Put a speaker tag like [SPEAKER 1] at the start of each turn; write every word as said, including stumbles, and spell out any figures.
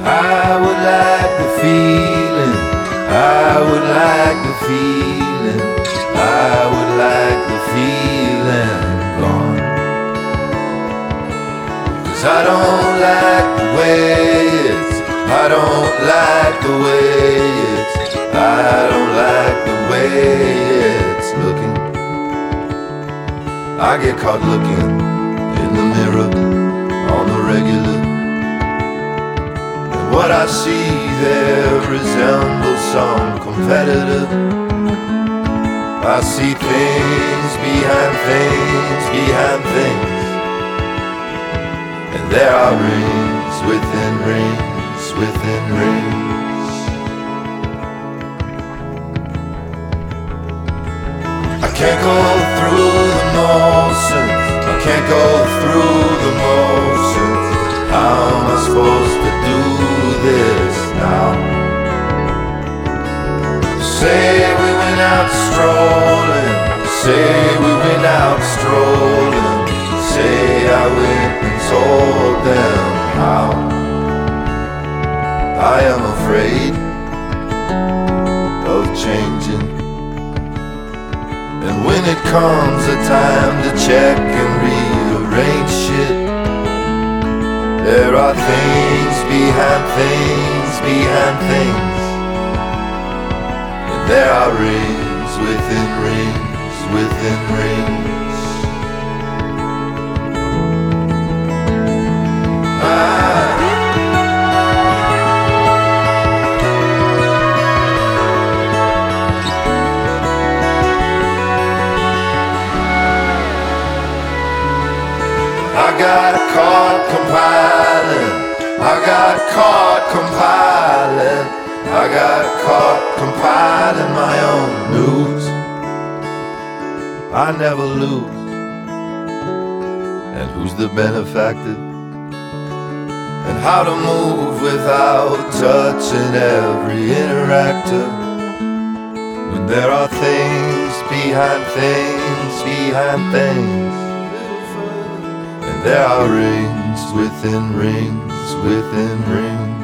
[SPEAKER 1] I would like the feeling, I would like the feeling, I would like the feeling gone. 'Cause I don't like the way it's, I don't like the way it's, I don't like the way it's looking. I get caught looking in the mirror on the regular, and what I see there resembles some competitor. I see things behind things behind things, and there are rings within rings within rings. I can't go through the motions, I can't go through the motions. How am I supposed to do this now? Say we went out strolling, say we went out strolling, say I went and told them how. I am afraid of changing, and when it comes a time to check and rearrange shit, there are things behind things behind things, and there are rings within rings within rings. I I got caught compiling, I got caught compiling, I got caught compiling my own news. I never lose, and who's the benefactor? And how to move without touching every interactor, when there are things behind things behind things. There are rings within rings within rings.